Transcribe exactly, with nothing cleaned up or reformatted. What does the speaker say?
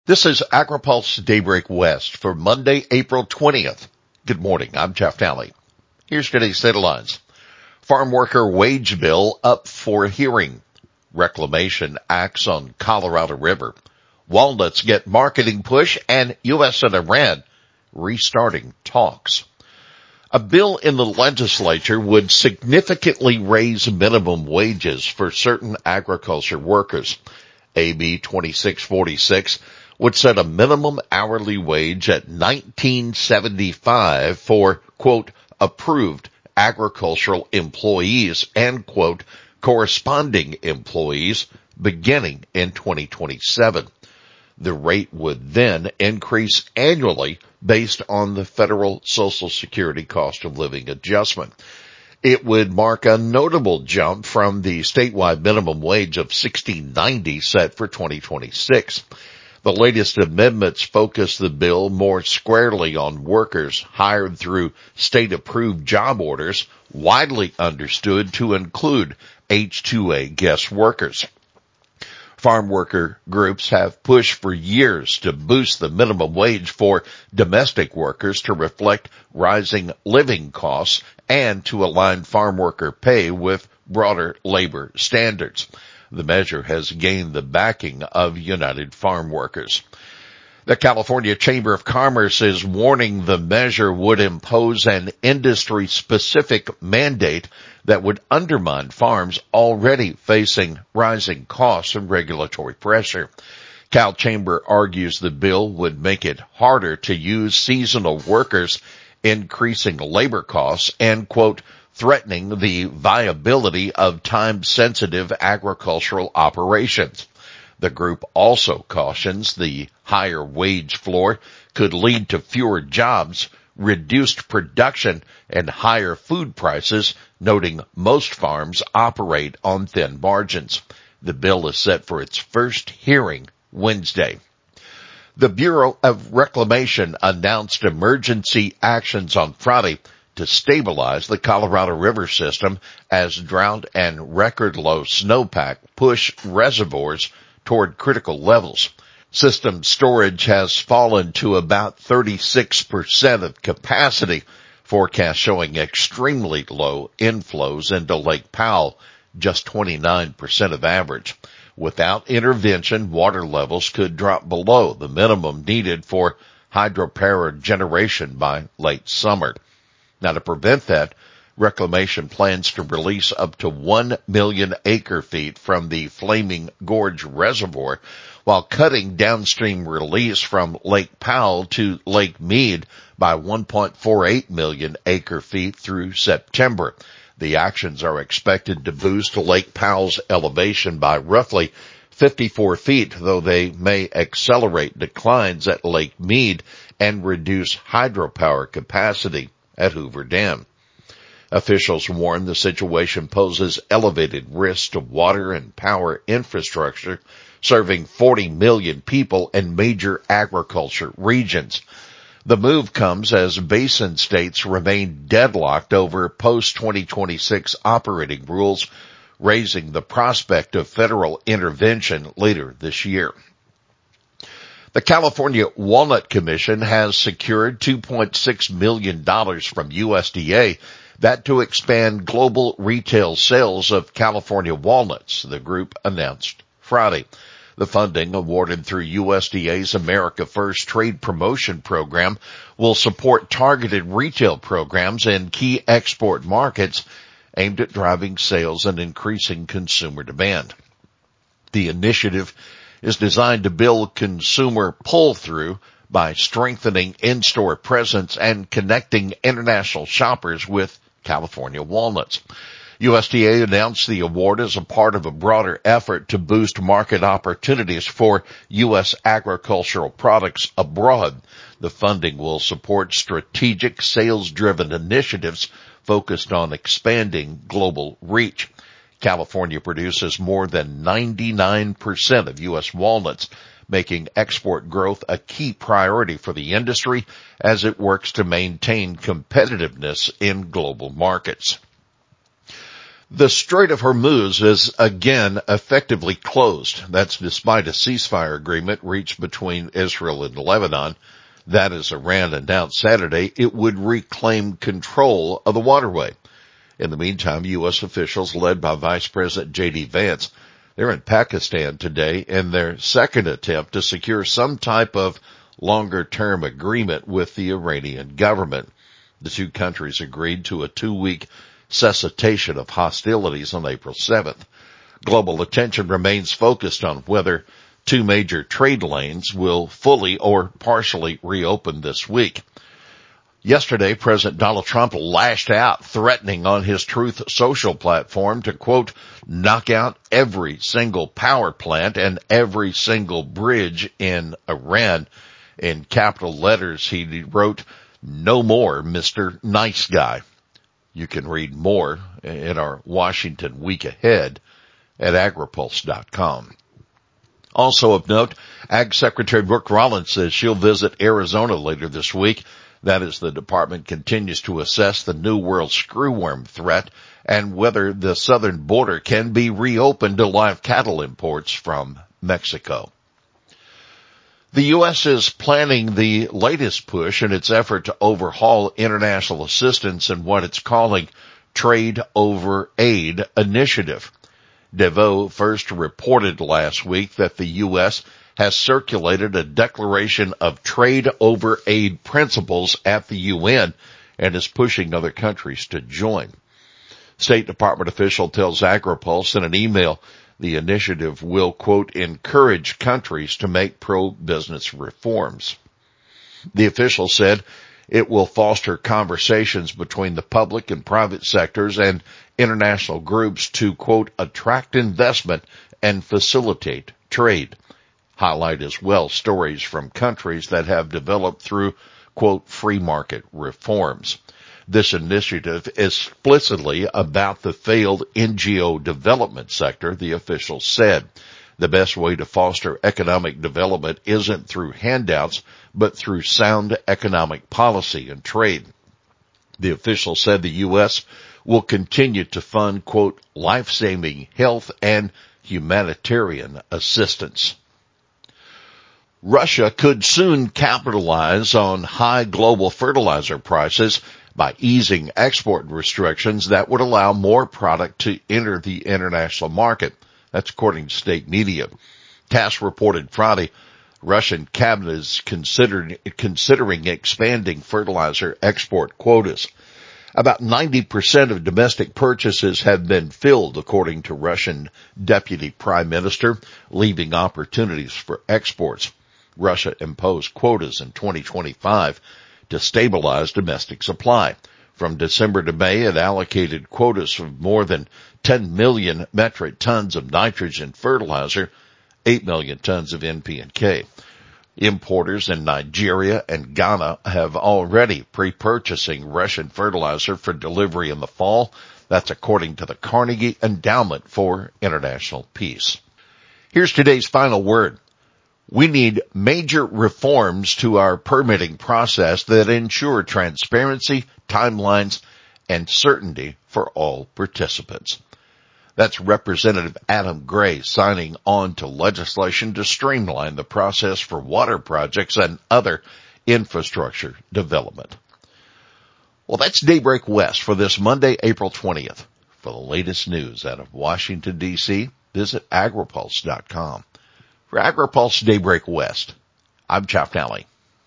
This is AgriPulse Daybreak West for Monday, April twentieth. Good morning. I'm Jeff Talley. Here's today's headlines. Farm worker wage bill up for hearing. Reclamation acts on Colorado River. Walnuts get marketing push, and U S and Iran restarting talks. A bill in the legislature would significantly raise minimum wages for certain agriculture workers. A B twenty-six forty-six would set a minimum hourly wage at nineteen seventy-five for, quote, approved agricultural employees and, quote, corresponding employees beginning in twenty twenty-seven. The rate would then increase annually based on the federal Social Security cost of living adjustment. It would mark a notable jump from the statewide minimum wage of sixteen ninety set for twenty twenty-six. The latest amendments focus the bill more squarely on workers hired through state-approved job orders, widely understood to include H two A guest workers. Farm worker groups have pushed for years to boost the minimum wage for domestic workers to reflect rising living costs and to align farm worker pay with broader labor standards. The measure has gained the backing of United Farm Workers. The California Chamber of Commerce is warning the measure would impose an industry-specific mandate that would undermine farms already facing rising costs and regulatory pressure. Cal Chamber argues the bill would make it harder to use seasonal workers, increasing labor costs and, quote, threatening the viability of time-sensitive agricultural operations. The group also cautions the higher wage floor could lead to fewer jobs, reduced production, and higher food prices, noting most farms operate on thin margins. The bill is set for its first hearing Wednesday. The Bureau of Reclamation announced emergency actions on Friday to stabilize the Colorado River system as drought and record low snowpack push reservoirs toward critical levels. System storage has fallen to about thirty-six percent of capacity, forecasts showing extremely low inflows into Lake Powell, just twenty-nine percent of average. Without intervention, water levels could drop below the minimum needed for hydropower generation by late summer. Now, to prevent that, Reclamation plans to release up to one million acre feet from the Flaming Gorge Reservoir while cutting downstream release from Lake Powell to Lake Mead by one point four eight million acre feet through September. The actions are expected to boost Lake Powell's elevation by roughly fifty-four feet, though they may accelerate declines at Lake Mead and reduce hydropower capacity at Hoover Dam. Officials warn the situation poses elevated risks to water and power infrastructure serving forty million people in major agriculture regions. The move comes as basin states remain deadlocked over post twenty twenty-six operating rules, raising the prospect of federal intervention later this year. The California Walnut Commission has secured two point six million dollars from U S D A, that to expand global retail sales of California walnuts, the group announced Friday. The funding, awarded through U S D A's America First Trade Promotion Program, will support targeted retail programs in key export markets aimed at driving sales and increasing consumer demand. The initiative is designed to build consumer pull-through by strengthening in-store presence and connecting international shoppers with California walnuts. U S D A announced the award as a part of a broader effort to boost market opportunities for U S agricultural products abroad. The funding will support strategic sales-driven initiatives focused on expanding global reach. California produces more than ninety-nine percent of U S walnuts, making export growth a key priority for the industry as it works to maintain competitiveness in global markets. The Strait of Hormuz is again effectively closed. That's despite a ceasefire agreement reached between Israel and Lebanon. That is, Iran announced Saturday it would reclaim control of the waterway. In the meantime, U S officials led by Vice President J D Vance, they're in Pakistan today in their second attempt to secure some type of longer-term agreement with the Iranian government. The two countries agreed to a two-week cessation of hostilities on April seventh. Global attention remains focused on whether two major trade lanes will fully or partially reopen this week. Yesterday, President Donald Trump lashed out, threatening on his Truth Social platform to, quote, knock out every single power plant and every single bridge in Iran. In capital letters, he wrote, no more, Mister Nice Guy. You can read more in our Washington Week Ahead at agripulse dot com. Also of note, Ag Secretary Brooke Rollins says she'll visit Arizona later this week. That is, the department continues to assess the New World screwworm threat and whether the southern border can be reopened to live cattle imports from Mexico. The U S is planning the latest push in its effort to overhaul international assistance in what it's calling Trade Over Aid Initiative. DeVoe first reported last week that the U S has circulated a declaration of trade over aid principles at the U N and is pushing other countries to join. State Department official tells AgriPulse in an email the initiative will, quote, encourage countries to make pro-business reforms. The official said it will foster conversations between the public and private sectors and international groups to, quote, attract investment and facilitate trade. Highlight as well stories from countries that have developed through, quote, free market reforms. This initiative is explicitly about the failed N G O development sector, the official said. The best way to foster economic development isn't through handouts, but through sound economic policy and trade. The official said the U S will continue to fund, quote, life-saving health and humanitarian assistance. Russia could soon capitalize on high global fertilizer prices by easing export restrictions that would allow more product to enter the international market. That's according to state media. TASS reported Friday Russian cabinet is considered, considering expanding fertilizer export quotas. About ninety percent of domestic purchases have been filled, according to Russian Deputy Prime Minister, leaving opportunities for exports. Russia imposed quotas in twenty twenty-five to stabilize domestic supply. From December to May, it allocated quotas of more than ten million metric tons of nitrogen fertilizer, eight million tons of N P and K. Importers in Nigeria and Ghana have already pre-purchasing Russian fertilizer for delivery in the fall. That's according to the Carnegie Endowment for International Peace. Here's today's final word. We need major reforms to our permitting process that ensure transparency, timelines, and certainty for all participants. That's Representative Adam Gray signing on to legislation to streamline the process for water projects and other infrastructure development. Well, that's Daybreak West for this Monday, April twentieth. For the latest news out of Washington, D C, visit agripulse dot com. For AgriPulse Daybreak West, I'm Jeff Nally.